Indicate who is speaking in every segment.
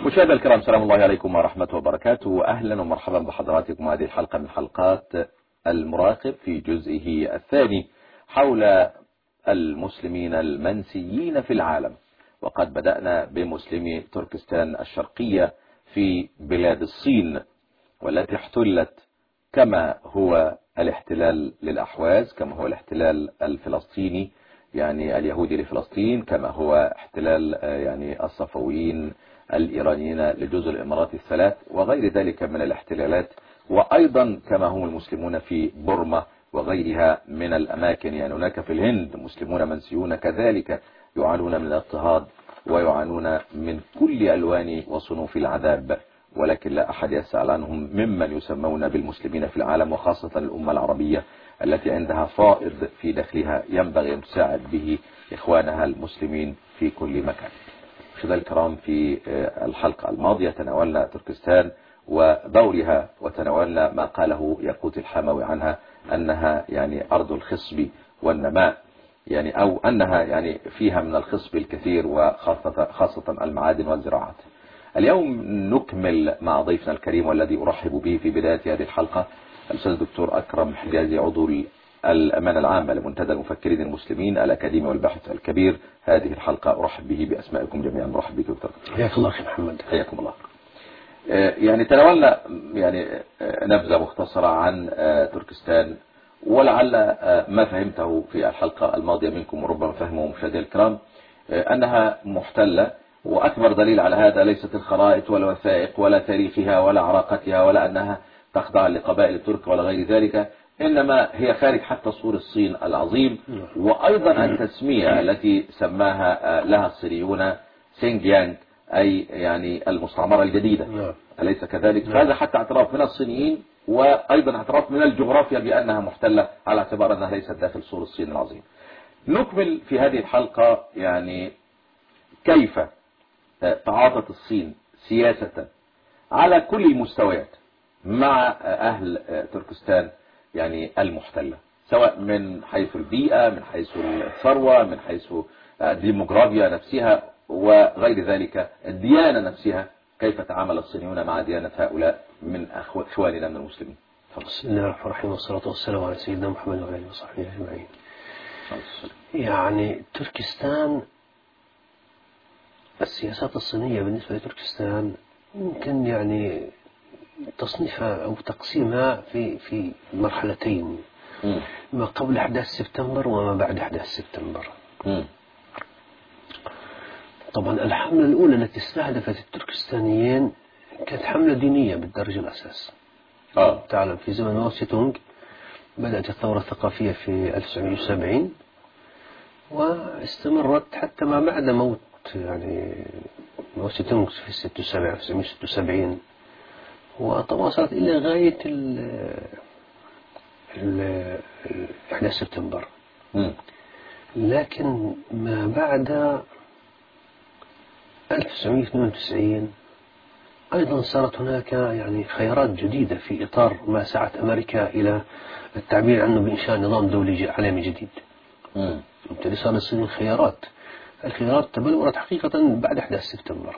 Speaker 1: مشاهدينا الكرام، سلام الله عليكم ورحمة وبركاته، وأهلا ومرحبا بحضراتكم هذه الحلقة من حلقات المراقب في جزئه الثاني حول المسلمين المنسيين في العالم. وقد بدأنا بمسلمي تركستان الشرقية في بلاد الصين، والتي احتلت كما هو الاحتلال للأحواز، كما هو الاحتلال الفلسطيني يعني اليهودي لفلسطين، كما هو احتلال يعني الصفويين الإيرانيين لجزر الإمارات الثلاث وغير ذلك من الاحتلالات، وأيضا كما هم المسلمون في بورما وغيرها من الأماكن. يعني هناك في الهند مسلمون منسيون كذلك يعانون من الاضطهاد ويعانون من كل ألوان وصنوف العذاب، ولكن لا أحد يسأل عنهم ممن يسمون بالمسلمين في العالم، وخاصة الأمة العربية التي عندها فائض في داخلها ينبغي أن تساعد به إخوانها المسلمين في كل مكان. مشاهدينا الكرام، في الحلقة الماضية تناولنا تركستان ودورها، وتناولنا ما قاله ياقوت الحموي عنها أنها يعني أرض الخصب والنماء، يعني أو أنها يعني فيها من الخصب الكثير، وخاصة المعادن والزراعات. اليوم نكمل مع ضيفنا الكريم والذي أرحب به في بداية هذه الحلقة، الأستاذ الدكتور أكرم حجازي، عضو الأمانة العامة لمنتدى المفكرين المسلمين الأكاديمي والباحث الكبير. هذه الحلقة أرحب به بأسمائكم جميعا. مرحب بك دكتور.
Speaker 2: حياك الله أخي محمد.
Speaker 1: حياكم الله. يعني تناولنا يعني نبذة مختصرة عن تركستان، ولعل ما فهمته في الحلقة الماضية منكم وربما فهمه مشاهدينا الكرام أنها محتلة، وأكبر دليل على هذا ليست الخرائط ولا الوثائق ولا تاريخها ولا عراقتها ولا أنها تخضع لقبائل الترك ولا غير ذلك، إنما هي خارج حتى سور الصين العظيم، وأيضا التسمية التي سماها لها الصينيون سينجيانغ، أي يعني المستعمرة الجديدة، أليس كذلك؟ هذا حتى اعتراف من الصينيين، وأيضا اعتراف من الجغرافيا بأنها محتلة على اعتبار أنها ليست داخل سور الصين العظيم. نكمل في هذه الحلقة يعني كيف تعاطت الصين سياسة على كل المستويات مع أهل تركستان يعني المحتلة، سواء من حيث البيئة، من حيث الثروة، من حيث الديموغرافيا نفسها وغير ذلك، الديانة نفسها. كيف تعامل الصينيون مع ديانة هؤلاء من إخواننا من المسلمين؟
Speaker 2: بسم الله الرحمن الرحيم، والصلاة والسلام على سيدنا محمد وعلى آله وصحبه أجمعين. يعني تركستان، السياسات الصينية بالنسبة لتركستان يمكن يعني تصنيفها أو تقسيمها في مرحلتين، ما قبل أحداث سبتمبر وما بعد أحداث سبتمبر. طبعا الحملة الأولى التي استهدفت التركستانيين كانت حملة دينية بالدرجة الأساس. تعلم في زمن ماو تسي تونغ بدأت الثورة الثقافية في 1970 واستمرت حتى ما بعد موت يعني ماو تسي تونغ في 1976، وتواصلت إلى غاية أحداث سبتمبر. لكن ما بعد 1992 أيضا صارت هناك يعني خيارات جديدة في إطار ما سعت أمريكا إلى التعبير عنه بإنشاء نظام دولي عالمي جديد. وبالتالي صار الصين الخيارات تبلورت حقيقة بعد أحداث سبتمبر.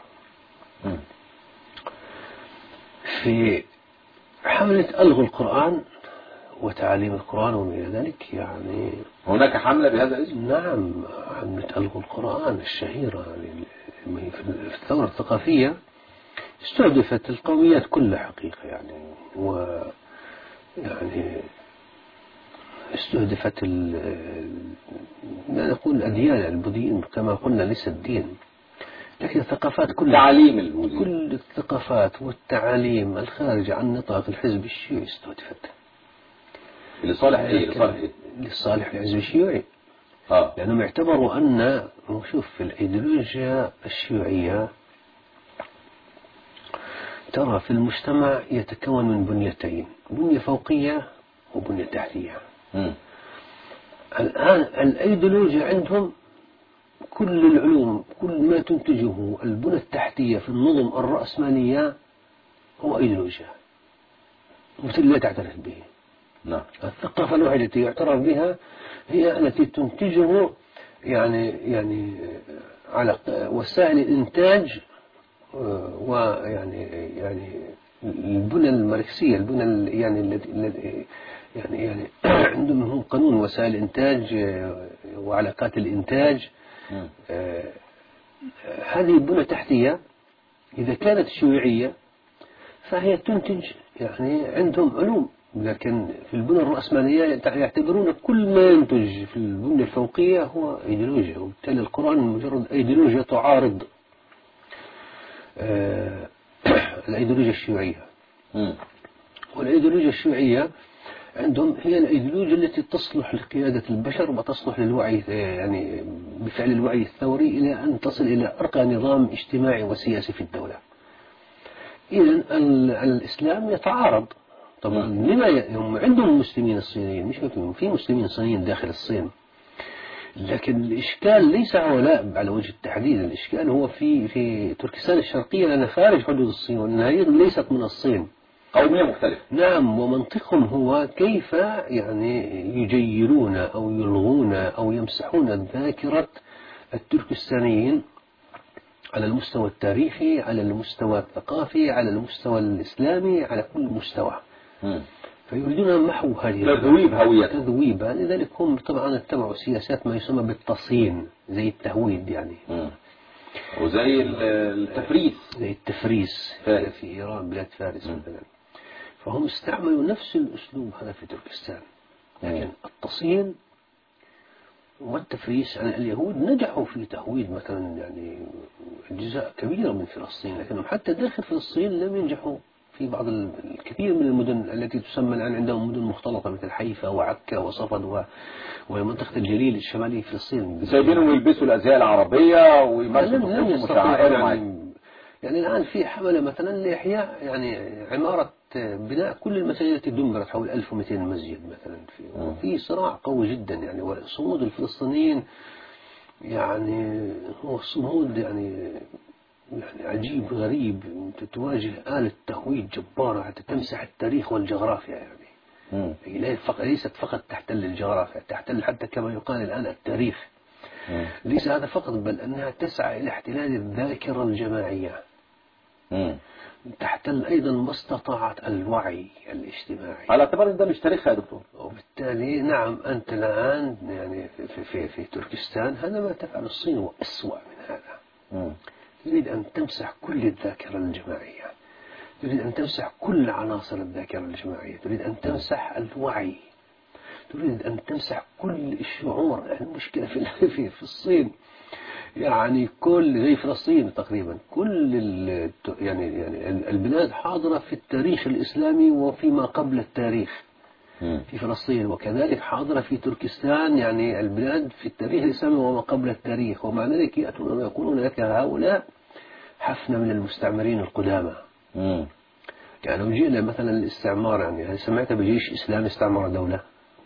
Speaker 2: في حملة ألغوا القرآن وتعاليم القرآن وما إلى ذلك، يعني
Speaker 1: هناك حملة بهذا الاسم؟
Speaker 2: نعم، حملة ألغوا القرآن الشهيرة في الثورة الثقافية استهدفت القوميات كلها حقيقة، يعني استهدفت ما نقول الأديان البوذيين كما قلنا ليس الدين، لكن الثقافات كلها، تعاليم البوذيين، كل الثقافات والتعاليم الخارجة عن نطاق الحزب الشيوعي استهدفت.
Speaker 1: لصالح ايه؟
Speaker 2: لصالح الحزب الشيوعي. لأنهم اعتبروا أن نشوف في الإيديولوجيا الشيوعية ترى في المجتمع يتكون من بنيتين، بنية فوقية وبنية تحتية. الآن الأيديولوجيا عندهم كل العلوم، كل ما تنتجه البنى التحتية في النظم الرأسمالية هو أيديولوجيا مثل لا تعترف به. الثقافة الوحيدة التي يعترف بها هي التي تنتجه يعني على وسائل الإنتاج ويعني البنى الماركسية، البنى يعني الذي يعني عندهم هم قانون وسائل الإنتاج وعلاقات الإنتاج. هذه البنى تحتية إذا كانت شيوعية فهي تنتج يعني عندهم علوم، لكن في البنى الرأسمالية يعتبرون كل ما ينتج في البنى الفوقية هو أيديولوجيا، وبالتالي القرآن مجرد أيديولوجيا تعارض الأيديولوجيا الشيوعية. والأيديولوجيا الشيوعية عندهم هي الأيديولوجيا التي تصلح لقيادة البشر وتصلح للوعي، يعني بفعل الوعي الثوري إلى أن تصل إلى أرقى نظام اجتماعي وسياسي في الدولة. إذن الإسلام يتعارض طبعا. لما هم عندهم مسلمين الصينيين، مش في مسلمين صينيين داخل الصين، لكن الإشكال ليس هؤلاء على وجه التحديد. الإشكال هو في تركستان الشرقية، لأنها خارج حدود الصين وأنها ليست من الصين،
Speaker 1: قومية مختلفة.
Speaker 2: نعم. ومنطقهم هو كيف يعني يجيرون أو يلغون أو يمسحون ذاكرة التركستانيين على المستوى التاريخي، على المستوى الثقافي، على المستوى الإسلامي، على كل مستوى. فيريدون محو هذه
Speaker 1: تذويب هوية،
Speaker 2: تذويبها. لذلك هم طبعا اتبعوا سياسات ما يسمى بالتصين، زي التهويد يعني،
Speaker 1: وزي التفريس،
Speaker 2: زي التفريس في إيران، بلاد فارس مثلا. فهم استعملوا نفس الأسلوب هذا في تركستان، لكن التصين والتفريس. يعني اليهود نجحوا في تهويد مثلا يعني أجزاء كبيرة من فلسطين، لكنهم حتى داخل فلسطين لم ينجحوا في بعض الكثير من المدن التي تسمى الآن عندهم مدن مختلطة، مثل حيفا وعكا وصفد ومنطقة الجليل الشمالي في فلسطين.
Speaker 1: سايبينهم يلبسوا الأزياء العربية ويمارسوا
Speaker 2: لم يعني الآن في حملة مثلا لإحياء يعني عمارة بناء كل المساجد التي دمرت، حول 1200 مسجد مثلا. في صراع قوي جدا يعني. وصمود الفلسطينيين يعني هو صمود يعني عجيب غريب. تواجه آلة تهويد جبارة حتى تمسح التاريخ والجغرافيا يعني. هي ليست فقط تحتل الجغرافيا، تحتل حتى كما يقال الآن التاريخ. ليس هذا فقط، بل أنها تسعى إلى احتلال الذاكرة الجماعية. تحتل أيضا ما استطاعت الوعي الاجتماعي،
Speaker 1: على اعتبار أن ده مش تاريخها يا دكتور.
Speaker 2: وبالتالي نعم أنت الآن يعني في تركستان هذا ما تفعل الصين وأسوأ من هذا. تريد أن تمسح كل الذاكرة الجماعية، تريد أن تمسح كل عناصر الذاكرة الجماعية، تريد أن تمسح الوعي، تريد أن تمسح كل الشعور. المشكلة في الصين يعني كل زي فلسطين تقريبا كل يعني البلاد حاضرة في التاريخ الإسلامي وفيما قبل التاريخ في فلسطين، وكذلك حاضرة في تركستان يعني البلاد في التاريخ الإسلامي وما قبل التاريخ. ومع ذلك يأتون ويقولون لك هؤلاء حفنة من المستعمرين القدامى. يعني لو جئنا مثلا الاستعمار، يعني هل سمعت بجيش إسلامي استعمر دولة؟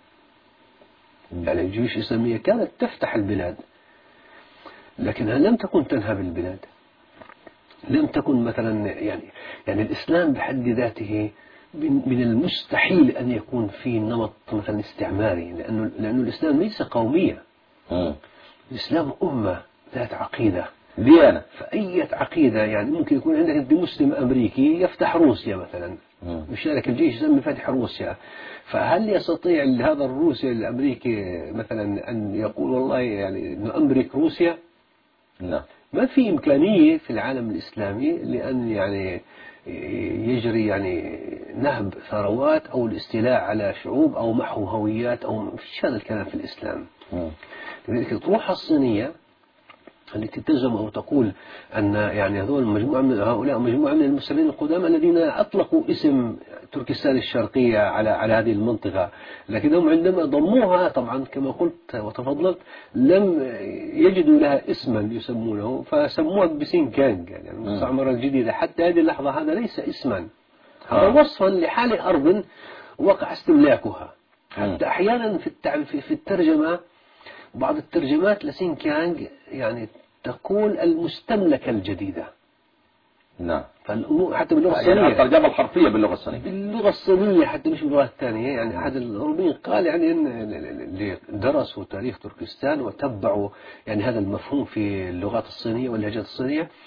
Speaker 2: يعني الجيوش الإسلامية كانت تفتح البلاد، لكنها لم تكن تنهب البلاد، لم تكن مثلا يعني الإسلام بحد ذاته من المستحيل أن يكون في نمط مثلا استعماري، لأنه الإسلام ليس قومية. الإسلام أمة ذات عقيدة،
Speaker 1: ديانة.
Speaker 2: فأي عقيدة يعني ممكن يكون عندك أنت مسلم أمريكي يفتح روسيا مثلا، يشارك الجيش يسمى فتح روسيا، فهل يستطيع هذا الروسي الأمريكي مثلا أن يقول والله يعني نؤمرك روسيا؟
Speaker 1: لا،
Speaker 2: ما في إمكانية في العالم الإسلامي لأن يعني يجري يعني نهب ثروات أو الاستيلاء على شعوب أو محو هويات، أو فيش هذا الكلام في الإسلام. لذلك الروح الصينية التي تزعم أو تقول أن يعني هؤلاء مجموعة من المسلمين القدامى الذين أطلقوا اسم تركستان الشرقية على هذه المنطقة، لكنهم عندما ضموها طبعا كما قلت وتفضلت لم يجدوا لها اسما يسمونه، فسموها بسينكانغ يعني المستعمرة الجديدة. حتى هذه اللحظة هذا ليس اسما، هذا وصفا لحال أرض وقع استملاكها. حتى أحيانا في الترجمة بعض الترجمات لسينكانغ يعني تقول المستملكة الجديدة.
Speaker 1: نعم.
Speaker 2: حتى باللغة الصينية،
Speaker 1: يعني الترجمة الحرفية باللغة الصينية،
Speaker 2: باللغة الصينية حتى مش باللغة الثانية. يعني أحد الأوروبيين قال يعني إن اللي درسوا تاريخ تركستان وتبعوا يعني هذا المفهوم في اللغات الصينية واللهجات الصينية،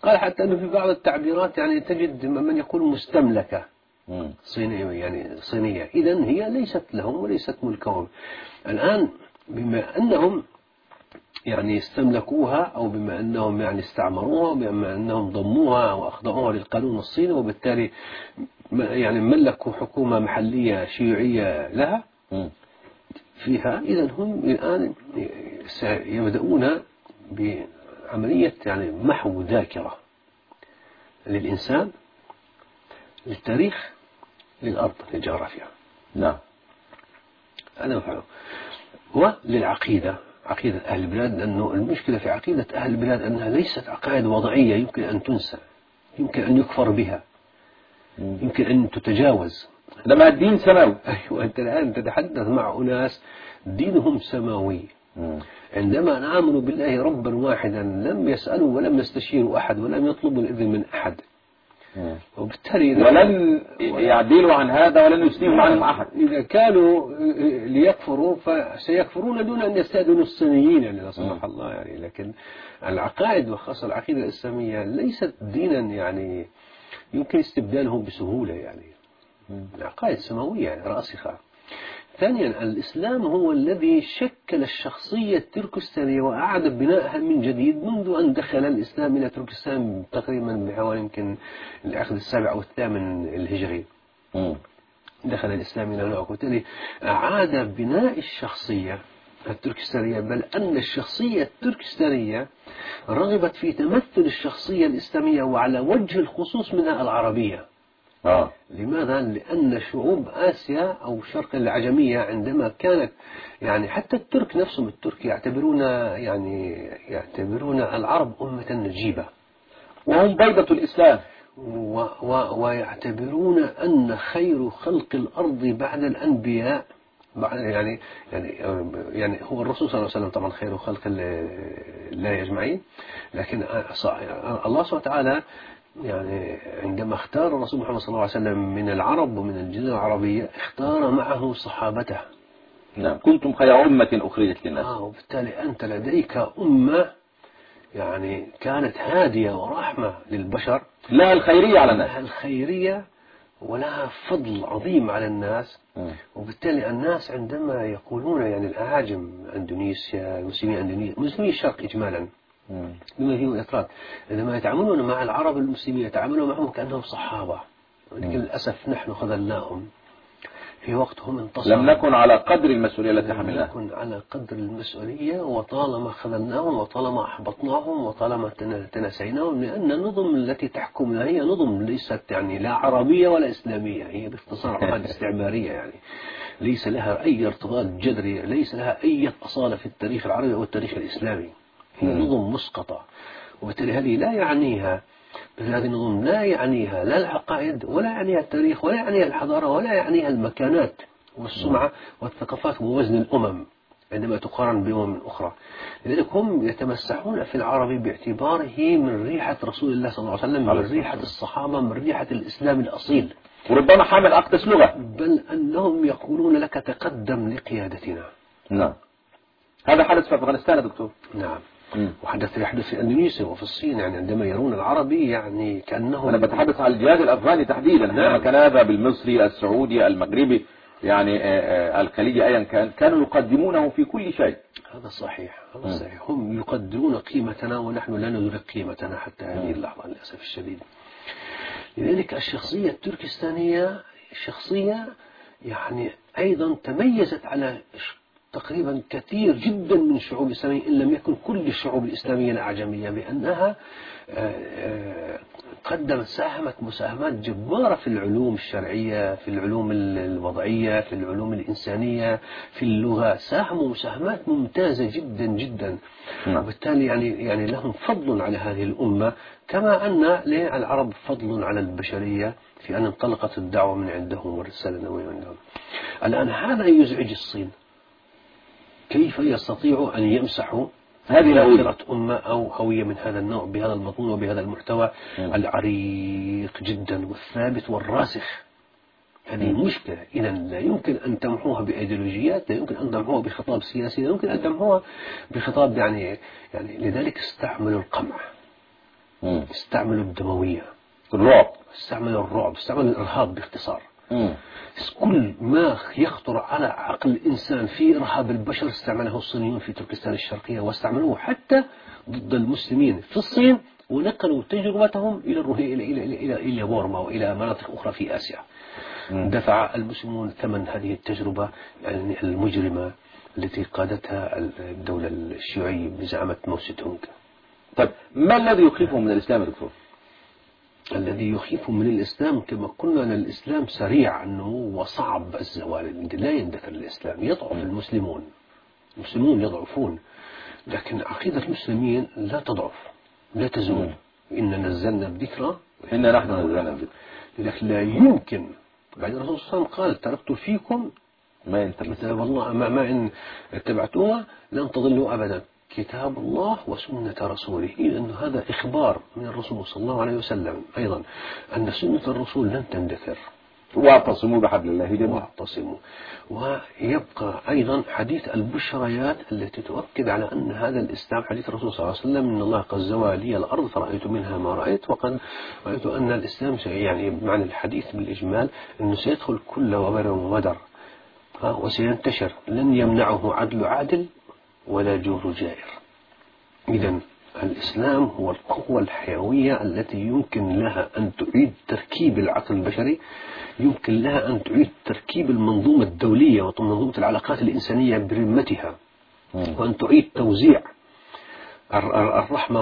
Speaker 2: قال حتى أنه في بعض التعبيرات يعني تجد من يقول مستملكة صينية، يعني صينية، إذن هي ليست لهم وليست ملكهم. الآن بما أنهم يعني استملكوها، أو بما أنهم يعني استعمروها، وبما أنهم ضموها وأخضعوها للقانون الصيني، وبالتالي يعني ملكوا حكومة محلية شيوعية لها فيها، إذن هم الآن سيبدأون بعملية يعني محو ذاكرة للإنسان، للتاريخ، للأرض، للجغرافيا.
Speaker 1: نعم.
Speaker 2: أنا أفعله. وللعقيدة، عقيدة أهل البلاد، لأنه المشكلة في عقيدة أهل البلاد أنها ليست عقائد وضعية يمكن أن تنسى، يمكن أن يكفر بها، يمكن أن تتجاوز.
Speaker 1: لما الدين سماوي.
Speaker 2: أيوة، أنت الآن تتحدث مع أناس دينهم سماوي، عندما آمنوا بالله ربا واحدا لم يسألوا ولم يستشيروا أحد ولم يطلبوا الإذن من أحد، وبالتالي
Speaker 1: ولن يعدلوا عن هذا ولن يسلموا عنهم أحد.
Speaker 2: إذا كانوا ليكفروا فسيكفرون دون أن يستأذنوا الصينيين، يعني لا سمح الله يعني. لكن العقائد وخاصة العقيدة الإسلامية ليست دينا يعني يمكن استبدالهم بسهولة، يعني العقائد سماوية يعني راسخة. ثانيا، الإسلام هو الذي شكل الشخصية التركستانية وأعاد بنائها من جديد منذ أن دخل الإسلام إلى تركستان تقريبا بحوالي يمكن العقد السابع أو الثامن الهجري. دخل الإسلام إلى هناك، وبالتالي أعاد بناء الشخصية التركستانية، بل أن الشخصية التركستانية رغبت في تمثل الشخصية الإسلامية، وعلى وجه الخصوص منها العربية. لماذا؟ لأن شعوب آسيا أو شرق العجمية عندما كانت يعني حتى الترك نفسهم، الترك يعتبرون العرب أمة نجيبة،
Speaker 1: وهم بيضة الإسلام،
Speaker 2: ويعتبرون أن خير خلق الأرض بعد الأنبياء يعني هو الرسول صلى الله عليه وسلم طبعا خير خلق الله أجمعين، لكن الله سبحانه وتعالى يعني عندما اختار الرسول محمد صلى الله عليه وسلم من العرب ومن الجزيرة العربية اختار معه صحابته.
Speaker 1: نعم. كنتم خير أمة أخرجت للناس.
Speaker 2: وبالتالي أنت لديك أمة يعني كانت هادية ورحمة للبشر،
Speaker 1: لها الخيرية على الناس،
Speaker 2: لها الخيرية ولها فضل عظيم على الناس. وبالتالي الناس عندما يقولون يعني الأعاجم، أندونيسيا، مسلمي أندونيسيا، مسلمي الشرق إجمالا بما فيه الإطلاق، عندما يتعاملون مع العرب المسلمين يتعاملون معهم كأنهم صحابة، ولكن للأسف نحن خذلناهم في وقت هم انتصروا.
Speaker 1: لم نكن على قدر المسؤولية التي حملناها،
Speaker 2: لم نكن على قدر المسؤولية، وطالما خذلناهم وطالما أحبطناهم وطالما تنسيناهم، لأن النظم التي تحكمنا هي نظم ليست يعني لا عربية ولا إسلامية، هي باختصار عقائد استعمارية، يعني ليس لها أي ارتباط جذري، ليس لها أي أصالة في التاريخ العربي أو التاريخ الإسلامي، هي نظم مسقطة. وبالتالي هذه لا يعنيها، هذه النظم لا يعنيها لا العقائد ولا يعنيها التاريخ ولا يعنيها الحضارة ولا يعنيها المكانات والسمعة والثقافات ووزن الأمم عندما تقارن بأمم أخرى. لذلك هم يتمسحون في العربي باعتباره من ريحة رسول الله صلى الله عليه وسلم، من ريحة الصحابة، من ريحة الإسلام الأصيل،
Speaker 1: وربما حامل أقدس لغة،
Speaker 2: بل أنهم يقولون لك تقدم لقيادتنا.
Speaker 1: نعم. هذا حدث في أفغانستان يا دكتور.
Speaker 2: نعم. يحدث في أندونيسيا وفي الصين، يعني عندما يرون العربي يعني كأنهم،
Speaker 1: أنا بتحدث عن الجهاد الأفغاني تحديدا. نعم. كان هذا بالمصري، السعودي، المغربي، يعني الخليجي أيا كانوا يقدمونه في كل شيء.
Speaker 2: هذا صحيح، هذا صحيح. هم يقدرون قيمتنا ونحن لا ندرك قيمتنا حتى هذه اللحظة للأسف الشديد. لذلك الشخصية التركستانية شخصية يعني أيضا تميزت على تقريبا كثير جدا من الشعوب الإسلامية، إن لم يكن كل الشعوب الإسلامية الأعجمية، بأنها ساهمت مساهمات جبارة في العلوم الشرعية، في العلوم الوضعية، في العلوم الإنسانية، في اللغة، ساهموا مساهمات ممتازة جدا جدا. وبالتالي يعني لهم فضل على هذه الأمة، كما أن للعرب فضل على البشرية في أن انطلقت الدعوة من عندهم والرسالة النبوية عندهم. الآن هذا يزعج الصين، كيف يستطيع أن يمسحوا هذه ذاكرة أمة أو هوية من هذا النوع بهذا المضمون وبهذا المحتوى العريق جدا والثابت والراسخ؟ هذه مشكلة. إذا لا يمكن أن تمحوها بأيديولوجيات، لا يمكن أن تمحوها بخطاب سياسي، لا يمكن أن تمحوها بخطاب يعني لذلك استعملوا القمع. استعملوا الدموية،
Speaker 1: الرعب،
Speaker 2: استعملوا الرعب، استعملوا الإرهاب باختصار. كل ما يخطر على عقل الإنسان في إرهاب البشر استعمله الصينيون في تركستان الشرقية، واستعملوه حتى ضد المسلمين في الصين، ونقلوا تجربتهم إلى بورما وإلى مناطق أخرى في آسيا. دفع المسلمون ثمن هذه التجربة يعني المجرمة التي قادتها الدولة الشيوعية بزعامة ماو سي تونغ.
Speaker 1: طيب ما الذي يخيفهم من الإسلام يا دكتور؟
Speaker 2: الذي يخيفهم من الإسلام كما قلنا أن الإسلام سريع أنه وصعب الزوال، لا يندثر الإسلام، يضعف المسلمون يضعفون، لكن عقيدة المسلمين لا تضعف لا تزول. إن نزلنا الذكر
Speaker 1: إن نحن نزلنا الذكر،
Speaker 2: لكن لا يمكن. بعد الرسول صلى الله عليه وسلم قال تركت فيكم
Speaker 1: ما
Speaker 2: كتاب الله ما إن اتبعتوها لن تضلوا أبدا، كتاب الله وسنة رسوله. لأن هذا إخبار من الرسول صلى الله عليه وسلم أيضا أن سنة الرسول لن تندثر.
Speaker 1: واعتصموا بحبل الله جميعا.
Speaker 2: واعتصموا. ويبقى أيضا حديث البشريات التي تؤكد على أن هذا الإسلام، حديث الرسول صلى الله عليه وسلم إن الله قد زوى لي الأرض فرأيت منها ما رأيت، وقد رأيت أن الإسلام يعني معنى الحديث بالإجمال أنه سيدخل كل وبر ومدر وسينتشر، لن يمنعه عدل عادل ولا جور جائر. إذن الإسلام هو القوة الحيوية التي يمكن لها أن تعيد تركيب العقل البشري، يمكن لها أن تعيد تركيب المنظومة الدولية ومنظومة العلاقات الإنسانية برمتها، وأن تعيد توزيع الرحمة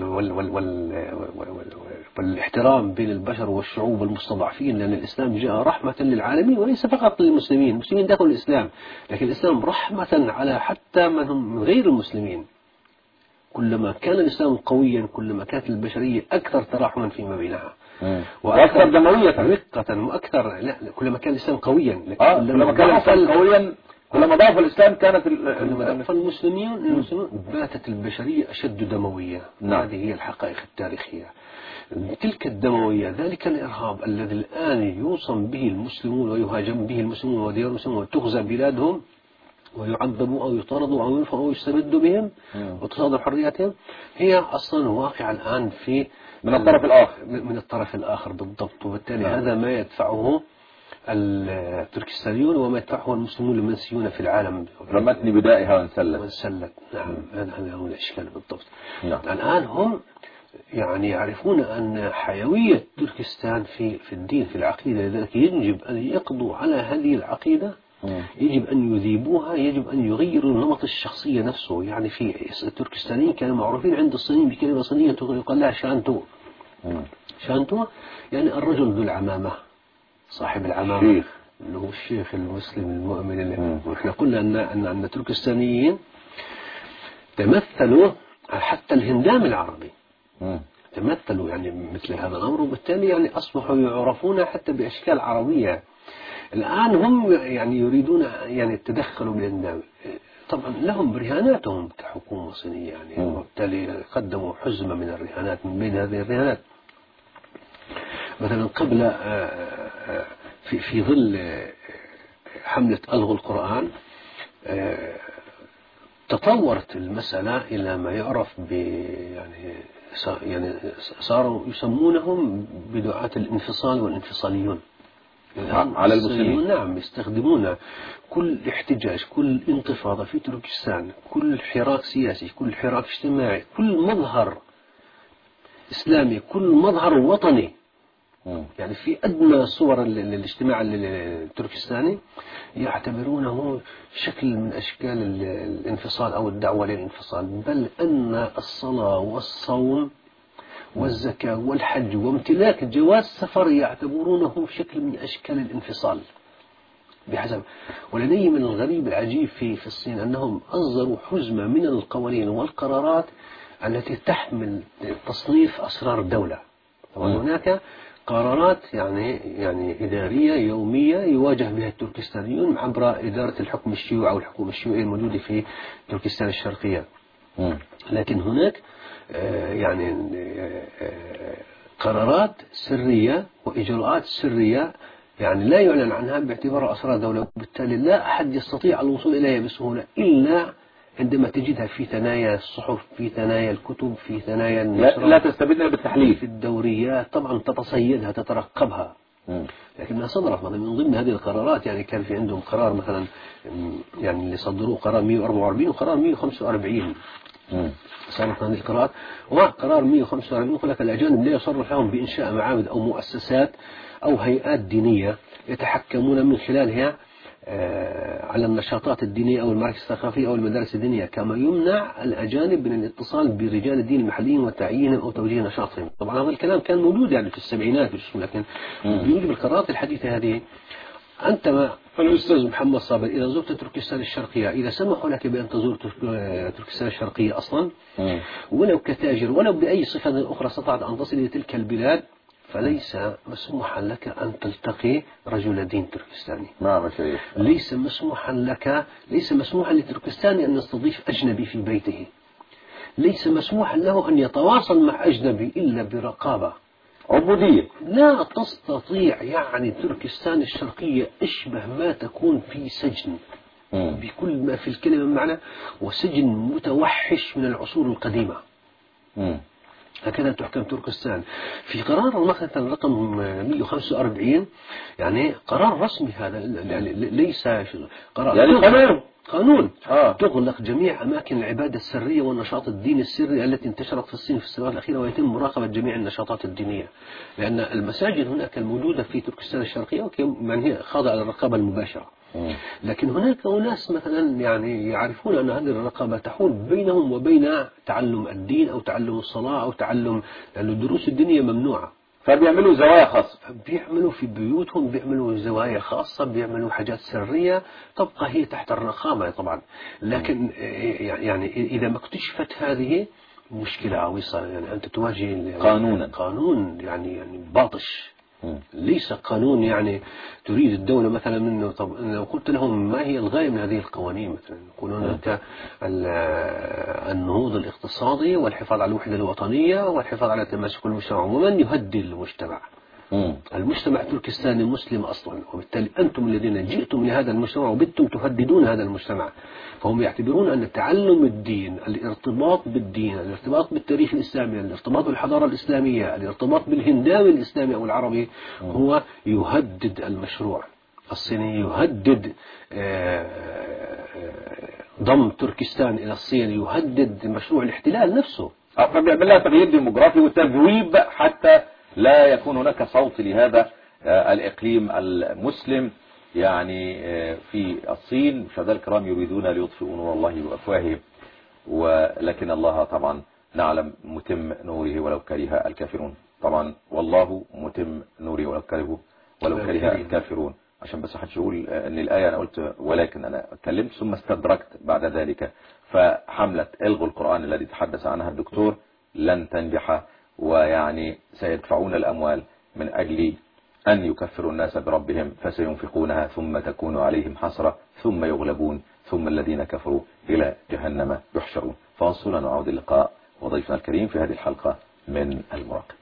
Speaker 2: والاحترام بين البشر والشعوب والمستضعفين، لأن الإسلام جاء رحمة للعالمين وليس فقط للمسلمين. المسلمين دخلوا الإسلام، لكن الإسلام رحمة على حتى من هم من غير المسلمين. كلما كان الإسلام قويا كلما كانت البشرية أكثر تراحما فيما بينها
Speaker 1: وأكثر دموية
Speaker 2: رقة وأكثر. لا، كلما كان الإسلام قويا
Speaker 1: كلما كان الإسلام قويا كلما ضعف الإسلام كانت
Speaker 2: فالمسلمين باتت البشرية أشد دموية. هذه هي الحقائق التاريخية. تلك الدموية، ذلك الإرهاب الذي الآن يوصم به المسلمون ويهاجم به المسلمون وديار المسلمون وتغزى بلادهم ويعذبوا أو يطاردوا أو ينفوا أو يستبدوا بهم وتصادر حرياتهم، هي أصلا واقع الآن في
Speaker 1: من الطرف الآخر
Speaker 2: بالضبط. وبالتالي هذا ما يدفعه التركستانيون وما يدفعه المسلمون المنسيون في العالم.
Speaker 1: رمتني بدائها
Speaker 2: وانسلت. نعم، هذا هو الإشكال بالضبط. الآن هم يعني يعرفون أن حيوية تركستان في الدين في العقيدة، لذلك يجب أن يقضوا على هذه العقيدة، يجب أن يذيبوها، يجب أن يغيروا نمط الشخصية نفسه. يعني في التركستانيين كانوا معروفين عند الصينيين بكلمة صينية يقال لها شانتو. شانتو يعني الرجل ذو العمامة، صاحب العمامة، اللي هو الشيخ المسلم المؤمن. ونحن قلنا أن التركستانيين تمثلوا حتى الهندام العربي، تمثلوا يعني مثل هذا الأمر، وبالتالي يعني أصبحوا يعرفون حتى بأشكال عربية. الآن هم يعني يريدون يعني التدخل بالهندام. طبعا لهم رهاناتهم كحكومة صينية يعني، وبالتالي قدموا حزمة من الرهانات. من بين هذه الرهانات مثلا قبل في ظل حملة ألغوا القرآن تطورت المسألة إلى ما يعرف يعني صاروا يسمونهم بدعاة الانفصال والانفصاليون
Speaker 1: على المسلمين.
Speaker 2: نعم، يستخدمون كل احتجاج، كل انتفاضة في تركستان، كل حراك سياسي، كل حراك اجتماعي، كل مظهر إسلامي، كل مظهر وطني، يعني في أدنى صور الاجتماع التركستاني يعتبرونه شكل من أشكال الانفصال أو الدعوة للانفصال. بل أن الصلاة والصوم والزكاة والحج وامتلاك جواز سفر يعتبرونه شكل من أشكال الانفصال بحسب. ولدي من الغريب العجيب في الصين أنهم أصدروا حزمة من القوانين والقرارات التي تحمل تصنيف أسرار الدولة. وهناك قرارات يعني إدارية يومية يواجه بها التركستانيون عبر إدارة الحكم الشيوعي أو الحكومة الشيوعية الموجودة في تركستان الشرقية. لكن هناك يعني قرارات سرية وإجراءات سرية يعني لا يعلن عنها باعتبارها أسرار دولة، وبالتالي لا أحد يستطيع الوصول إليها بسهولة إلا عندما تجدها في ثنايا الصحف، في ثنايا الكتب، في ثنايا
Speaker 1: لا تستبدل بالتحليل
Speaker 2: في الدوريات، طبعا تتصيدها تترقبها. لكنها صدرت مثلا من ضمن هذه القرارات، يعني كان في عندهم قرار مثلا، يعني اللي صدروه قرار 144 وقرار 145. صارت هذه القرارات، وقرار 145 يقول لك الأجانب لا يصرح لهم بإنشاء معابد أو مؤسسات أو هيئات دينية يتحكمون من خلالها على النشاطات الدينية أو المراكز الثقافية أو المدارس الدينية، كما يمنع الأجانب من الاتصال برجال الدين المحليين وتعيينهم أو توجيه نشاطهم. طبعا هذا الكلام كان موجود يعني في السبعينات، لكن بيوجد بالقرارات الحديثة هذه. أنت الأستاذ محمد صابر إذا زرت تركستان الشرقية، إذا سمحوا لك بأن تزور تركستان الشرقية أصلا ولو كتاجر ولو بأي صفة أخرى استطعت أن تصل إلى تلك البلاد، فليس مسموحا لك أن تلتقي رجل دين تركستاني.
Speaker 1: نعم شيخ.
Speaker 2: ليس مسموحا لتركستاني أن يستضيف أجنبي في بيته. ليس مسموحا له أن يتواصل مع أجنبي إلا برقابة.
Speaker 1: عبودية
Speaker 2: لا تستطيع، يعني تركستان الشرقية أشبه ما تكون في سجن بكل ما في الكلمة معنى، وسجن متوحش من العصور القديمة. هكذا تحكم تركستان. في قرار مثلا رقم 145 يعني قرار رسمي هذا، يعني ليس قرار
Speaker 1: يعني قانون
Speaker 2: تغلق جميع أماكن العبادة السرية والنشاط الديني السري التي انتشرت في الصين في السنوات الأخيرة، ويتم مراقبة جميع النشاطات الدينية، لأن المساجد هناك الموجودة في تركستان الشرقية يعني هي خاضعة للرقابة المباشرة. لكن هناك أناس مثلا يعني يعرفون أن هذه الرقابة تحول بينهم وبين تعلم الدين أو تعلم الصلاة أو تعلم، لأن الدروس الدينية ممنوعة،
Speaker 1: فبيعملوا زوايا خاصة،
Speaker 2: بيعملوا في بيوتهم، بيعملوا زوايا خاصة، بيعملوا حاجات سرية تبقى هي تحت الرقابة طبعا. لكن يعني إذا ما اكتشفت هذه مشكلة عويصة، يعني أنت تواجه قانون يعني باطش، ليس قانون يعني تريد الدولة مثلا منه. طب لو قلت لهم ما هي الغاية من هذه القوانين، مثلا يقولون لك النهوض الاقتصادي والحفاظ على الوحدة الوطنية والحفاظ على تماسك المجتمع، ومن يهدد المجتمع؟ المجتمع التركستاني مسلم أصلا، وبالتالي أنتم الذين جئتم لهذا المجتمع وبدتم تهددون هذا المجتمع. فهم يعتبرون أن تعلم الدين، الارتباط بالدين، الارتباط بالتاريخ الإسلامي، الارتباط بالحضارة الإسلامية، الارتباط بالهنداوي الإسلامي أو العربي هو يهدد المشروع الصيني، يهدد ضم تركستان إلى الصين، يهدد مشروع الاحتلال نفسه.
Speaker 1: فبيعمل لها تغيير ديموغرافي وتذويب حتى لا يكون هناك صوت لهذا الإقليم المسلم يعني في الصين. مشاهدينا الكرام، يريدون ليطفئوا نور الله بأفواههم، ولكن الله طبعا نعلم متم نوره ولو كره الكافرون. طبعا والله متم نوره ولو كره الكافرون. عشان بس حدش يقول ان الآية انا قلت، ولكن انا اتكلمت ثم استدركت بعد ذلك. فحملة الغوا القرآن الذي تحدث عنها الدكتور لن تنجح، ويعني سيدفعون الأموال من أجل أن يكفروا الناس بربهم، فسينفقونها ثم تكون عليهم حسرة ثم يغلبون ثم الذين كفروا إلى جهنم يحشرون. فانصرنا نعود اللقاء وضيفنا الكريم في هذه الحلقة من المراقب.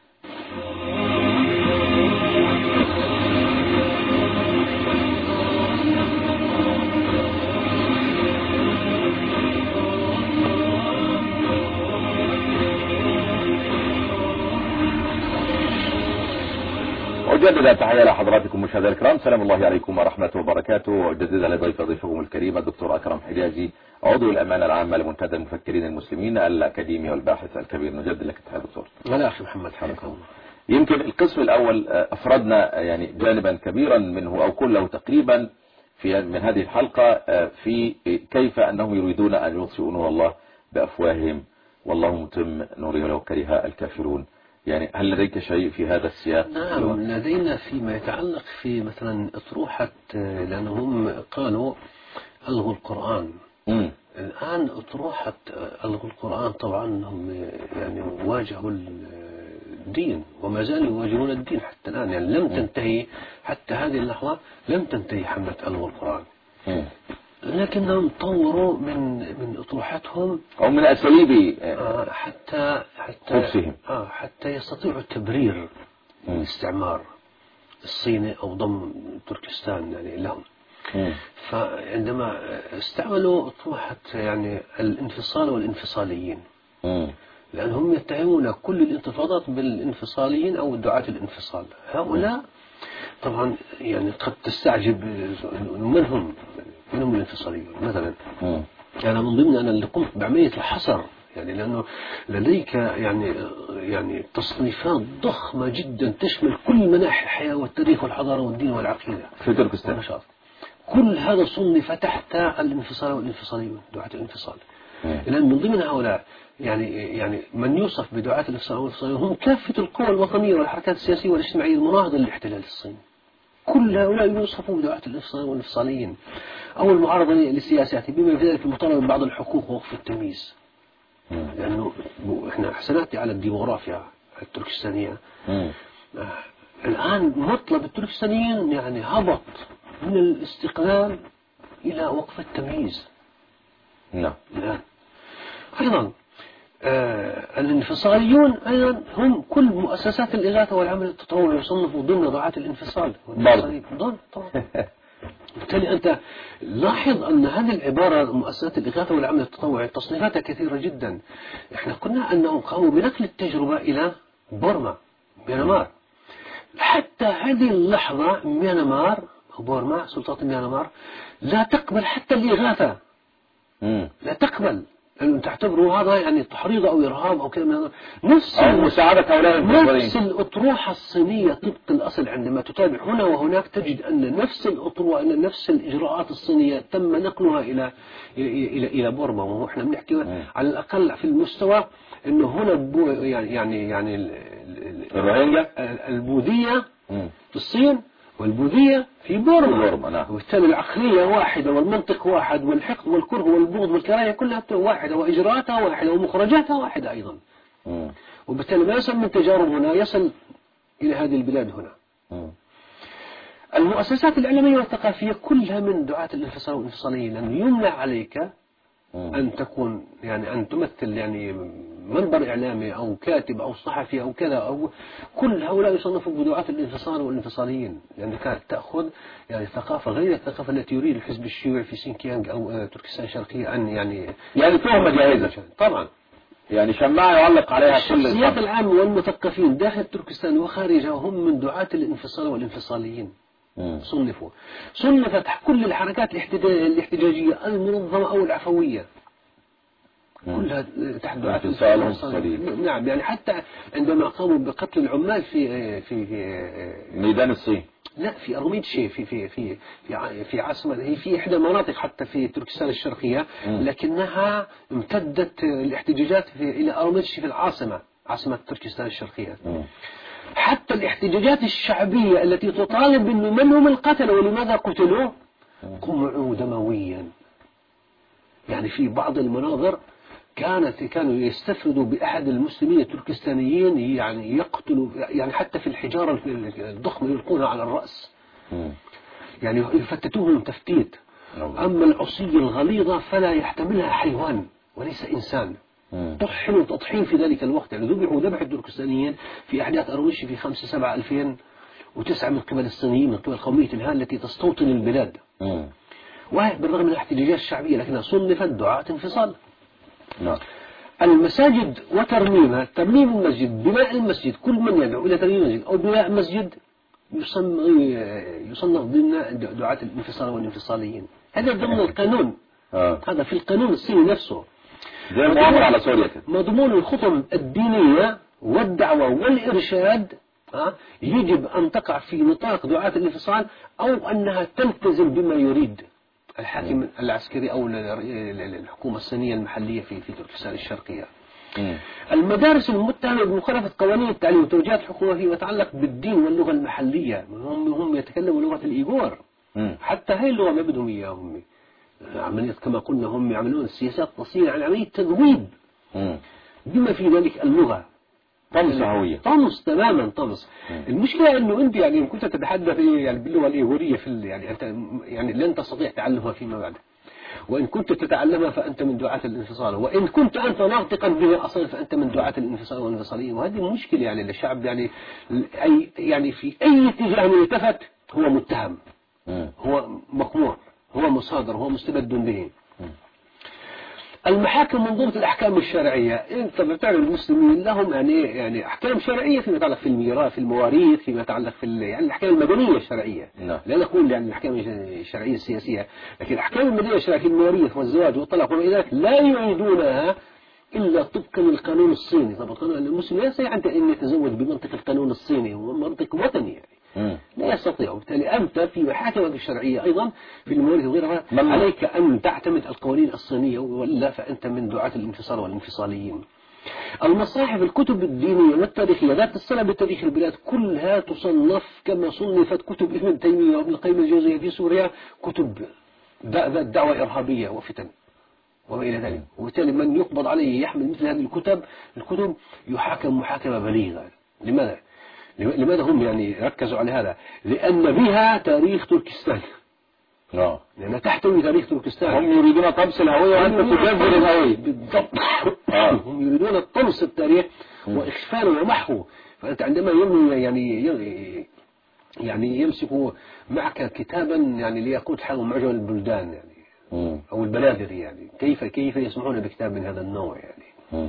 Speaker 1: أجدد التحية لحضراتكم مشاهدينا الكرام، سلام الله عليكم ورحمته وبركاته. وأجدد ضيفكم الكريم الدكتور أكرم حجازي، عضو الأمانة العامة لمنتدى المفكرين المسلمين الأكاديمي والباحث الكبير. نجدد لك التحية دكتور.
Speaker 2: لا أخي محمد، حياك الله.
Speaker 1: يمكن القسم الأول أفردنا يعني جانبا كبيرا منه أو كله تقريبا من هذه الحلقة في كيف أنهم يريدون أن يطفئوا نور الله بأفواههم والله متم نوره ولو كره الكافرون. يعني هل لديك شيء في هذا السياق؟
Speaker 2: نعم، لدينا فيما يتعلق في مثلا أطروحة، لأنهم قالوا ألغوا القرآن. الآن أطروحة ألغوا القرآن طبعا هم يعني واجهوا الدين وما زالوا يواجهون الدين حتى الآن، يعني لم تنتهي حتى هذه اللحظة، لم تنتهي حملة ألغوا القرآن. لكنهم طوروا من أطروحتهم
Speaker 1: أو من أساليب
Speaker 2: حتى يستطيعوا تبرير الاستعمار الصيني أو ضم تركستان يعني لهم. فعندما استعملوا أطروحة يعني الانفصال والانفصاليين، لأنهم يتهمون كل الانتفاضات بالانفصاليين أو دعاة الانفصال. هؤلاء طبعا يعني قد تستعجب من هم الانفصاليون مثلا. أنا من ضمن أنا اللي قمت بعملية الحصر، يعني لأنه لديك يعني تصنيفات ضخمة جدا تشمل كل مناحي الحياة والتاريخ والحضارة والدين والعقيدة
Speaker 1: في تركستان.
Speaker 2: كل هذا صنف تحت الانفصال والانفصاليون، دعاة الانفصال. لأن من ضمن هؤلاء يعني من يوصف بدعاة الانفصال والانفصاليون هم كافة القوى الوطنية والحركات السياسية والاجتماعية المناهضة للاحتلال الصيني. كل هؤلاء يوصفوا بدعاة الانفصال والانفصاليين أو المعارضة لسياساته، بما في ذلك المطالبة ببعض الحقوق ووقف التمييز. لأنه إحنا سنأتي على الديموغرافيا التركستانية. الآن مطلب التركستانيين يعني هبط من الاستقلال إلى وقف التمييز.
Speaker 1: نعم.
Speaker 2: أيضا الانفصاليون أيضا هم كل مؤسسات الإغاثة والعمل التطوعي يصنفوا ضمن دعاة الانفصال. ضمن طبعا. بالتالي أنت لاحظ أن هذه العبارة مؤسسات الإغاثة والعمل التطوعي تصنيفاتها كثيرة جدا. إحنا قلنا أنهم قاموا بنقل التجربة إلى بورما ميانمار. حتى هذه اللحظة ميانمار أو بورما سلطات ميانمار لا تقبل حتى الإغاثة. لا تقبل، لأنه تعتبروا هذا يعني تحريض أو إرهاب أو كذا من هذا.
Speaker 1: أو مساعدة هؤلاء
Speaker 2: نفس الأطروحة الصينية طبق الأصل. عندما تتابع هنا وهناك تجد أن نفس الأطروحة، أن نفس الإجراءات الصينية تم نقلها إلى بورما. ونحن بنحكي على الأقل في المستوى أنه هنا يعني
Speaker 1: الروهينجا
Speaker 2: البوذية في الصين والبوذية في بورما. وبالتالي العقلية واحدة والمنطق واحد والحقد والكره والبغض والكراهية كلها واحدة وإجراءاتها واحدة ومخرجاتها واحدة أيضا. وبالتالي ما يصل من تجارب هنا يصل إلى هذه البلاد هنا. المؤسسات الإعلامية والثقافية كلها من دعاة الانفصال والانفصاليين، لأنه يمنع عليك أن تكون يعني أن تمثل يعني منبر إعلامي أو كاتب أو صحفي أو كذا، أو كل هؤلاء يصنفوا بدعاة الانفصال والانفصاليين، لأن كانت تأخذ يعني ثقافة غير الثقافة التي يريد الحزب الشيوعي في سينكيانغ أو تركستان الشرقية أن يعني
Speaker 1: تهمة جاهزة.
Speaker 2: طبعا
Speaker 1: يعني شماعة يعلق عليها كل
Speaker 2: الشخصيات العامة والمثقفين داخل تركستان وخارجها هم من دعاة الانفصال والانفصاليين. صنفت كل الحركات الاحتجاجية المنظمة أو العفوية كلها تحت دعاة الانفصال. نعم، يعني حتى عندما قاموا بقتل العمال في
Speaker 1: ميدان الصين،
Speaker 2: لا في أرميدشي في عاصمة، هي في إحدى المناطق حتى في تركستان الشرقية، لكنها امتدت الاحتجاجات إلى أرميدشي في عاصمة تركستان الشرقية. حتى الاحتجاجات الشعبية التي تطالب إنه من هم القتلة ولماذا قتلوا قمعوا دمويا. يعني في بعض المناظر كانوا يستفردوا بأحد المسلمين التركستانيين يعني يقتلوا، يعني حتى في الحجارة الضخمة يلقونها على الرأس، يعني يفتتوهم تفتيت. أما العصي الغليظة فلا يحتملها حيوان وليس إنسان. طحنوا تطحين في ذلك الوقت، يعني ذبح التركستانيين في أحداث أرويشي في 5/7/2009 من قبل الصينيين، من قبل قومية الهان التي تستوطن البلاد. وهي بالرغم من الاحتجاجات الشعبية لكنها صنفت دعاة انفصال. المساجد وترميمها، ترميم المسجد، بناء المسجد، كل من يدعو إلى ترميم المسجد أو بناء مسجد يصنف ضمن دعاة الانفصال والانفصاليين. هذا ضمن القانون. هذا في القانون الصيني نفسه،
Speaker 1: زي المؤامرة على سوريا كده.
Speaker 2: مضمون الخطب الدينية والدعوة والإرشاد يجب أن تقع في نطاق دعاة الانفصال أو أنها تلتزم بما يريد الحاكم العسكري أو الحكومة الصينية المحلية في تركستان الشرقية. المدارس المتهمة بمخالفة قوانين التعليم وتوجيهات الحكومة فيما يتعلق بالدين واللغة المحلية، هم يتكلموا لغة الإيغور. حتى هاي اللغة ما بدهم إياها هم. عملية كما قلنا هم يعملون السياسات تصير عن عملية تذويب بما في ذلك اللغة.
Speaker 1: طمس هوية،
Speaker 2: طمس تماما طمس. المشكلة انه انت يعني كنت تتحدث يعني باللغة الايغورية يعني انت يعني لن تستطيع تعلمها فيما بعد، وان كنت تتعلمها فانت من دعاة الانفصال، وان كنت انت ناطقا بها اصلا فانت من دعاة الانفصال والانفصاليين. وهذه مشكلة يعني للشعب، يعني في اي اتجاه التفت هو متهم. هو مقموع، هو مصادر، هو مستبد به. المحاكم منظومة الأحكام الشرعية، أنت بتعرف المسلمين لهم يعني أحكام شرعية فيما يتعلق في الميراث، في المواريث، فيما يتعلق في يعني الأحكام المدنية الشرعية. لا نقول يعني الأحكام الشرعية السياسية، لكن الأحكام المدنية الشرعية في المواريث والزواج والطلاق وما إلى ذلك لا يعيدونها إلا طبقا للقانون الصيني. طبعا القانون المسلم لا يستطيع أن يتزوج بمنطق القانون الصيني، هو منطق وطني يعني. لا يستطيع. وبالتالي أنت في محاكمك الشرعية أيضا في المواريث وغيرها عليك أن تعتمد القوانين الصينية، ولا فأنت من دعاة الانفصال والانفصاليين. المصاحف، الكتب الدينية والتاريخية ذات الصلة بتاريخ البلاد كلها تصنف كما صنفت كتب ابن تيمية وابن القيم الجوزية في سوريا، كتب ذات دعوة إرهابية وفتن وما إلى ذلك. وبالتالي من يقبض عليه يحمل مثل هذه الكتب يحاكم محاكمة بليغة. لماذا هم يعني ركزوا على هذا؟ لأن بها تاريخ تركستان، لأنها تحتوي تاريخ تركستان.
Speaker 1: هم يريدون طمس الهوية وأنت تجذر الهوية.
Speaker 2: بالضبط. هم يريدون طمس التاريخ وإخفاله ومحوه. فأنت عندما يعني يمسكوا معك كتابا يعني ليقود حول معجم البلدان يعني أو البنادر، يعني كيف يسمعون بكتاب من هذا النوع يعني.